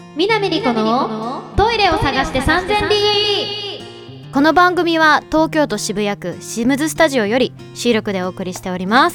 南理子のトイレを探して3000里。 この番組は東京都渋谷区シムズスタジオより収録でお送りしております。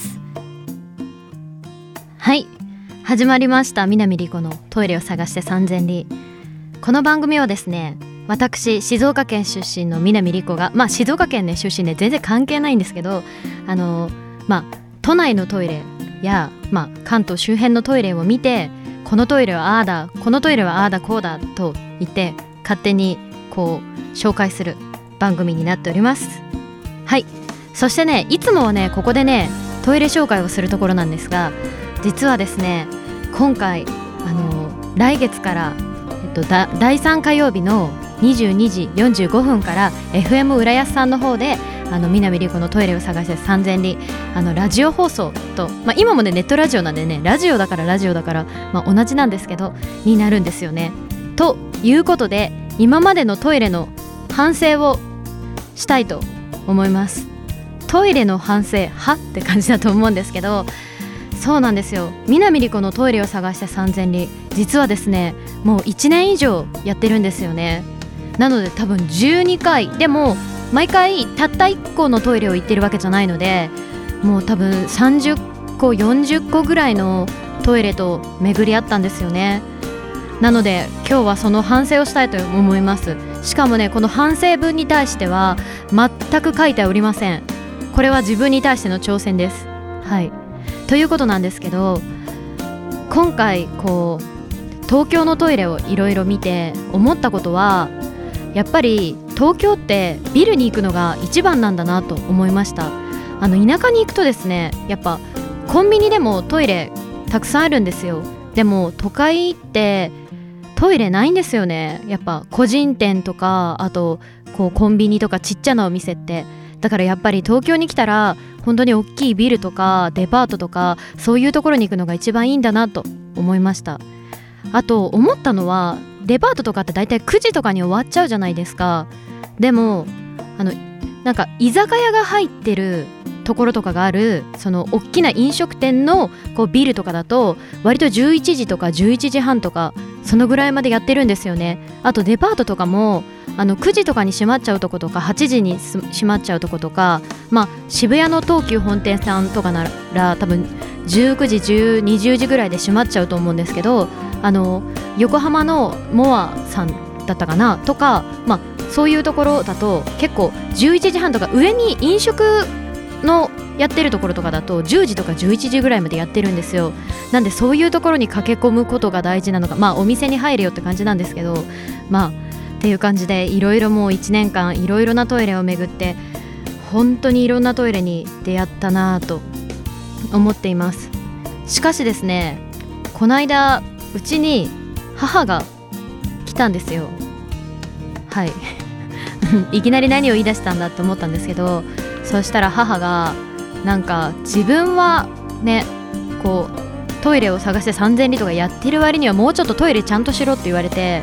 はい、始まりました。南理子のトイレを探して3000里。この番組はですね、私静岡県出身の南理子が、静岡県ね出身で全然関係ないんですけど、都内のトイレや、関東周辺のトイレを見て、このトイレはああだ、このトイレはああだこうだと言って勝手にこう紹介する番組になっております。はい、そしてね、いつもはねここでねトイレ紹介をするところなんですが、実はですね今回来月から、第3火曜日の22時45分から FM 浦安さんの方で南理子のトイレを探して3000里ラジオ放送と、今もねネットラジオなんでね、ラジオだから、同じなんですけどになるんですよね。ということで今までのトイレの反省をしたいと思います。トイレの反省はって感じだと思うんですけど、そうなんですよ。南理子のトイレを探して3000里、実はですねもう1年以上やってるんですよね。なので多分12回でも毎回たった1個のトイレを行ってるわけじゃないので、もう多分30個40個ぐらいのトイレと巡り合ったんですよね。なので今日はその反省をしたいと思います。しかもねこの反省文に対しては全く書いておりません。これは自分に対しての挑戦です。はい、ということなんですけど、今回こう東京のトイレをいろいろ見て思ったことは、やっぱり東京ってビルに行くのが一番なんだなと思いました。田舎に行くとですね、やっぱコンビニでもトイレたくさんあるんですよ。でも都会ってトイレないんですよね。やっぱ個人店とか、あとこうコンビニとかちっちゃなお店って。だからやっぱり東京に来たら本当に大きいビルとかデパートとかそういうところに行くのが一番いいんだなと思いました。あと思ったのは、デパートとかってだいたい9時とかに終わっちゃうじゃないですか。でもなんか居酒屋が入ってるところとかがある、その大きな飲食店のこうビルとかだと割と11時とか11時半とかそのぐらいまでやってるんですよね。あとデパートとかも9時とかに閉まっちゃうとことか8時に閉まっちゃうとことか、渋谷の東急本店さんとかなら多分19時20時ぐらいで閉まっちゃうと思うんですけど、横浜のモアさんだったかなとか、そういうところだと結構11時半とか上に飲食のやってるところとかだと10時とか11時ぐらいまでやってるんですよ。なんでそういうところに駆け込むことが大事なのか、お店に入れよって感じなんですけど、っていう感じでいろいろもう1年間いろいろなトイレを巡って本当にいろんなトイレに出会ったなと思っています。しかしですね、この間うちに母が来たんですよ。はいいきなり何を言い出したんだって思ったんですけど、そしたら母がなんか自分はねこうトイレを探して3000里とかやってる割にはもうちょっとトイレちゃんとしろって言われて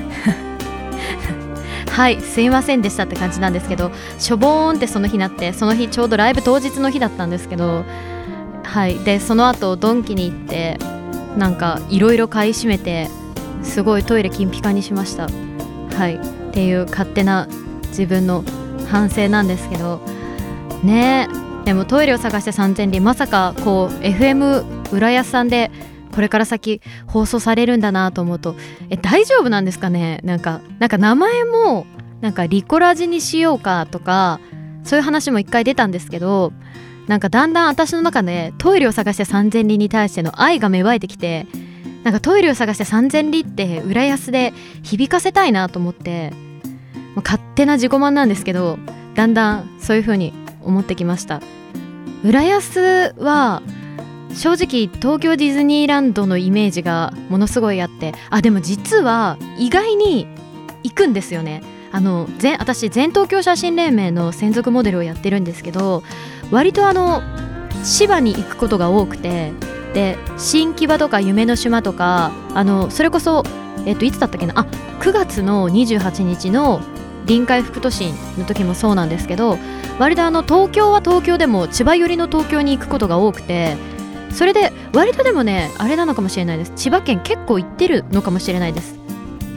はいすいませんでしたって感じなんですけど、しょぼーんってその日なって、その日ちょうどライブ当日の日だったんですけど、はいでその後ドンキに行ってなんかいろいろ買い占めてすごいトイレ金ピカにしました。はいっていう勝手な自分の反省なんですけどね。でもトイレを探して3000里、まさかこう FM 浦安さんでこれから先放送されるんだなと思うと、大丈夫なんですかね。なんか名前もなんかリコラジにしようかとかそういう話も一回出たんですけど、なんかだんだん私の中でトイレを探して3000里に対しての愛が芽生えてきて、なんかトイレを探して3000里って浦安で響かせたいなと思って、勝手な自己満なんですけどだんだんそういう風に思ってきました。浦安は正直東京ディズニーランドのイメージがものすごいあって、でも実は意外に行くんですよね。私全東京写真連盟の専属モデルをやってるんですけど、割と芝に行くことが多くて、で新木場とか夢の島とかそれこそいつだったっけな、9月の28日の臨海副都心の時もそうなんですけど、割と東京は東京でも千葉寄りの東京に行くことが多くて、それで割とでもねあれなのかもしれないです。千葉県結構行ってるのかもしれないです。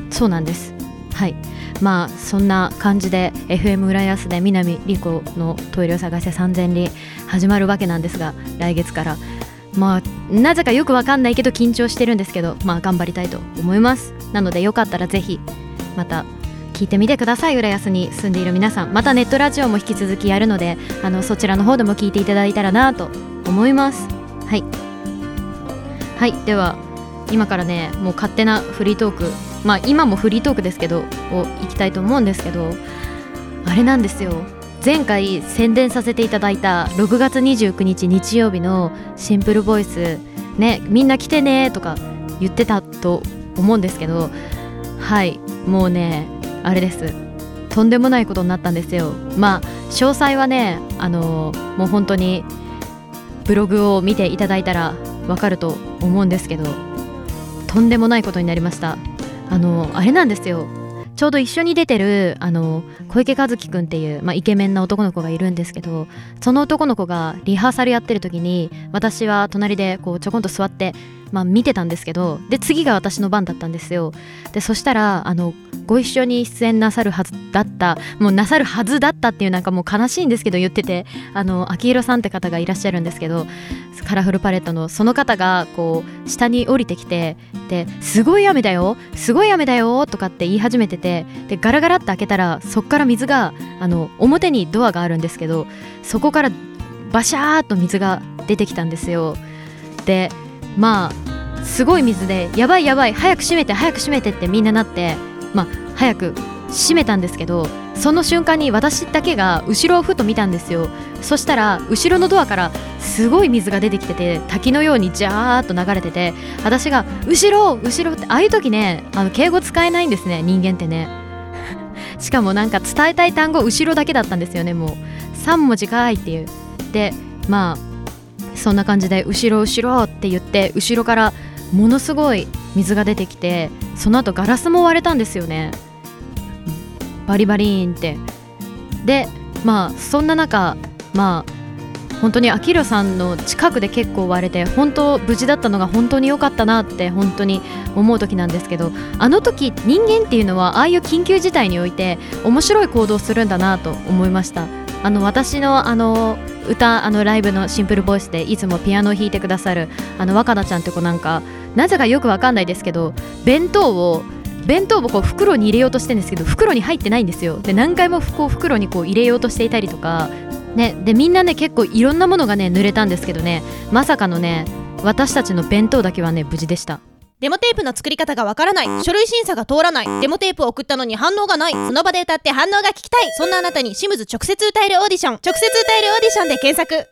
そうなんです。はい、まあそんな感じで FM 浦安で南理子のトイレを探して3000里始まるわけなんですが、来月からまあなぜかよくわかんないけど緊張してるんですけど、まあ頑張りたいと思います。なのでよかったらぜひまた聞いてみてください。浦安に住んでいる皆さん、またネットラジオも引き続きやるので、そちらの方でも聞いていただいたらなと思います。はい、はい、では今からね、もう勝手なフリートーク、まあ今もフリートークですけどを行きたいと思うんですけど、あれなんですよ、前回宣伝させていただいた6月29日日曜日のシンプルボイスね、みんな来てねとか言ってたと思うんですけど、はい、もうねあれです、とんでもないことになったんですよ。まあ詳細はね、もう本当にブログを見ていただいたらわかると思うんですけど、とんでもないことになりました。あれなんですよ、ちょうど一緒に出てる小池和樹くんっていう、イケメンな男の子がいるんですけど、その男の子がリハーサルやってる時に私は隣でこうちょこんと座って、見てたんですけど、で次が私の番だったんですよ。でそしたらご一緒に出演なさるはずだった、もうなさるはずだったっていう、なんかもう悲しいんですけど言ってて、秋広さんって方がいらっしゃるんですけど、カラフルパレットのその方がこう下に降りてきて、ですごい雨だよすごい雨だよとかって言い始めてて、でガラガラって開けたらそっから水が表にドアがあるんですけど、そこからバシャーっと水が出てきたんですよ。ですごい水で、やばいやばい早く閉めて早く閉めてってみんななって、早く閉めたんですけど、その瞬間に私だけが後ろをふと見たんですよ。そしたら後ろのドアからすごい水が出てきてて、滝のようにジャーっと流れてて、私が後ろ後ろって、ああいう時ね敬語使えないんですね、人間ってねしかもなんか伝えたい単語後ろだけだったんですよね。もう3文字かいっていう。でそんな感じで後ろ後ろって言って、後ろからものすごい水が出てきて、その後ガラスも割れたんですよね、バリバリーンって。でそんな中本当に秋広さんの近くで結構割れて、本当無事だったのが本当に良かったなって本当に思う時なんですけど、あの時人間っていうのはああいう緊急事態において面白い行動をするんだなと思いました。私の歌ライブのシンプルボイスでいつもピアノを弾いてくださる若菜ちゃんって子なんか、なぜかよくわかんないですけど、弁当をこう袋に入れようとしてるんですけど、袋に入ってないんですよ。で何回もこう袋にこう入れようとしていたりとかね、でみんなね結構いろんなものがね濡れたんですけどね、まさかのね私たちの弁当だけはね無事でした。 デモテープの作り方がわからない、書類審査が通らない、デモテープを送ったのに反応がない、その場で歌って反応が聞きたい、そんなあなたにシムズ直接歌えるオーディション、直接歌えるオーディションで検索。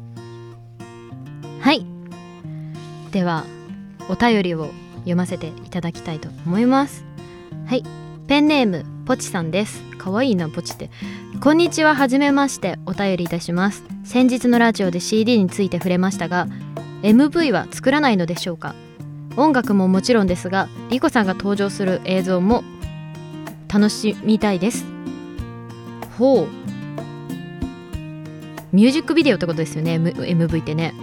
はい、ではお便りを読ませていただきたいと思います。はい、ペンネームポチさんです。かわいいなポチって。こんにちは、はじめまして、お便りいたします。先日のラジオで CD について触れましたが、 MV は作らないのでしょうか。音楽ももちろんですが、リコさんが登場する映像も楽しみたいです。ほう、ミュージックビデオってことですよね、MV ってね。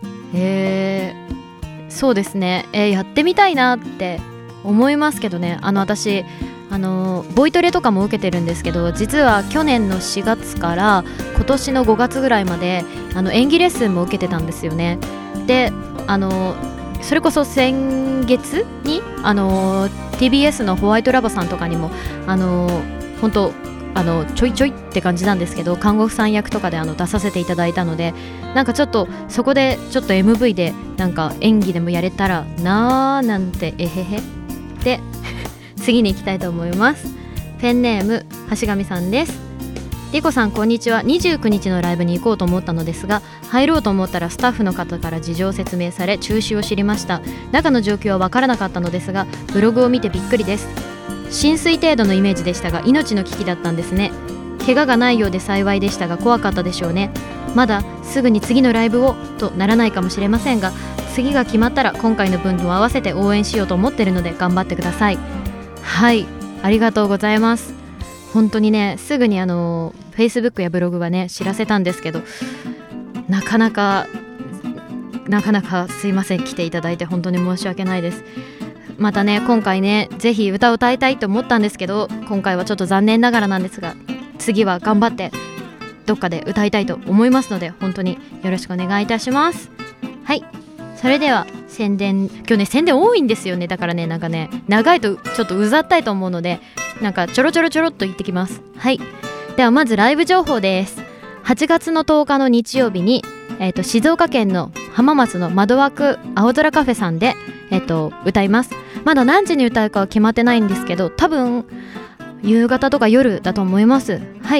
そうですね、やってみたいなって思いますけどね。私ボイトレとかも受けてるんですけど、実は去年の4月から今年の5月ぐらいまで演技レッスンも受けてたんですよね。でそれこそ先月にTBS のホワイトラボさんとかにも本当ちょいちょいって感じなんですけど、看護婦さん役とかで出させていただいたので、なんかちょっとそこでちょっと MV でなんか演技でもやれたらなーなんてで次に行きたいと思います。ペンネーム橋上さんです。リコさんこんにちは。29日のライブに行こうと思ったのですが、入ろうと思ったらスタッフの方から事情を説明され中止を知りました。中の状況は分からなかったのですが、ブログを見てびっくりです。浸水程度のイメージでしたが命の危機だったんですね。怪我がないようで幸いでしたが怖かったでしょうね。まだすぐに次のライブをとならないかもしれませんが、次が決まったら今回の分も合わせて応援しようと思ってるので頑張ってください。はい、ありがとうございます。本当にね、すぐにFacebook やブログはね知らせたんですけど、なかなかすいません、来ていただいて本当に申し訳ないです。 またね今回ねぜひ歌を歌いたいと思ったんですけど、今回はちょっと残念ながらなんですが、次は頑張ってどっかで歌いたいと思いますので、本当によろしくお願いいたします。はい、それでは宣伝、今日ね宣伝多いんですよね。だからねなんかね長いとちょっとうざったいと思うので、なんかちょろちょろっと言ってきます。はい、ではまずライブ情報です。8月の10日の日曜日に、静岡県の浜松の窓枠青空カフェさんで、歌います。まだ何時に歌うかは決まってないんですけど、多分夕方とか夜だと思います。はい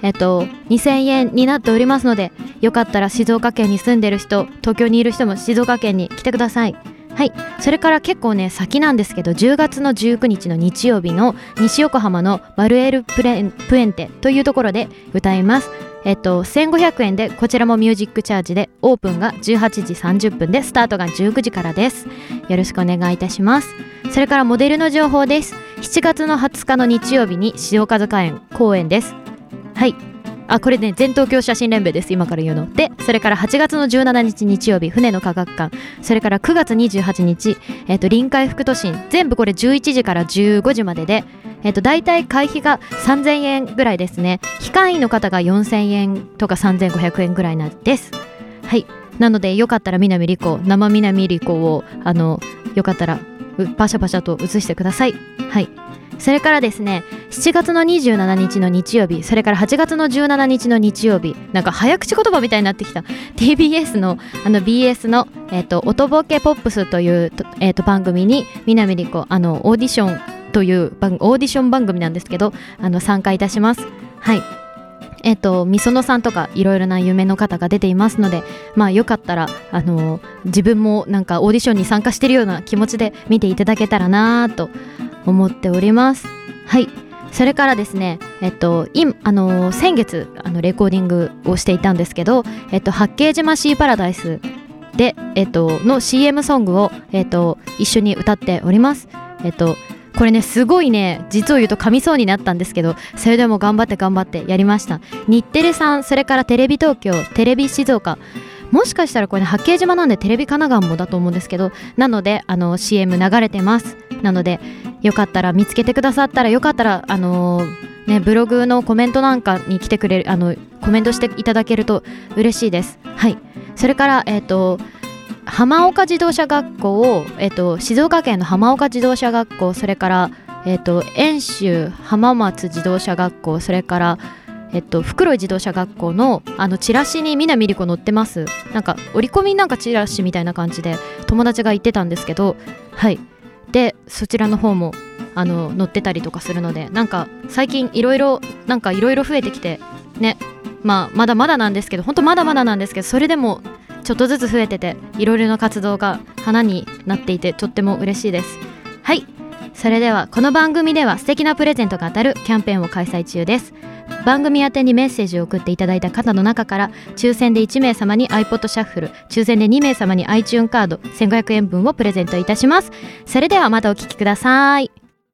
、2000円になっておりますので、よかったら静岡県に住んでる人、東京にいる人も静岡県に来てください。はい、それから結構ね先なんですけど、10月の19日の日曜日の西横浜のバルエルプエンテというところで歌います。1500円で、こちらもミュージックチャージで、オープンが18時30分でスタートが19時からです。よろしくお願いいたします。それからモデルの情報です。7月の20日の日曜日に塩塚塚園公演です。はい、これね全東京写真連盟です、今から言うので。それから8月の17日日曜日船の科学館、それから9月28日臨海副都心、全部これ11時から15時までで、だいたい会費が3000円ぐらいですね。非会員の方が4000円とか3500円ぐらいなんです。はい、なのでよかったら南莉子、生南莉子をよかったらパシャパシャと映してください。はい、それからですね、7月の27日の日曜日、それから8月の17日の日曜日、なんか早口言葉みたいになってきた TBS のBS の音ボケポップスという、番組に南莉子オーディションというオーディション番組なんですけど参加いたします。はい、みそのさんとかいろいろな有名の方が出ていますので、まあよかったら自分もなんかオーディションに参加してるような気持ちで見ていただけたらなと思っております。はい、それからですね、先月レコーディングをしていたんですけど、八景島シーパラダイスで、の CM ソングを、一緒に歌っております。これねすごいね実を言うと噛みそうになったんですけど、それでも頑張ってやりました。日テレさん、それからテレビ東京、テレビ静岡、もしかしたらこれ、ね、八景島なんでテレビ神奈川もだと思うんですけど、なのでCM 流れてます。なのでよかったら見つけてくださったら、よかったらブログのコメントなんかに来てくれるコメントしていただけると嬉しいです。はい、それから浜岡自動車学校を、静岡県の浜岡自動車学校、それから遠州浜松自動車学校、それから袋井自動車学校のチラシに南莉子載ってます。なんか折り込みなんかチラシみたいな感じで友達が言ってたんですけど、はい、でそちらの方も載ってたりとかするので、なんか最近いろいろ増えてきてね、まだまだなんですけど、本当まだまだなんですけど、それでもちょっとずつ増えてて、いろいろな活動が花になっていてとっても嬉しいです。はい、それではこの番組では素敵なプレゼントが当たるキャンペーンを開催中です。番組宛てにメッセージを送っていただいた方の中から抽選で1名様に iPod シャッフル、抽選で2名様に iTunes カード1500円分をプレゼントいたします。それではまたお聞きください。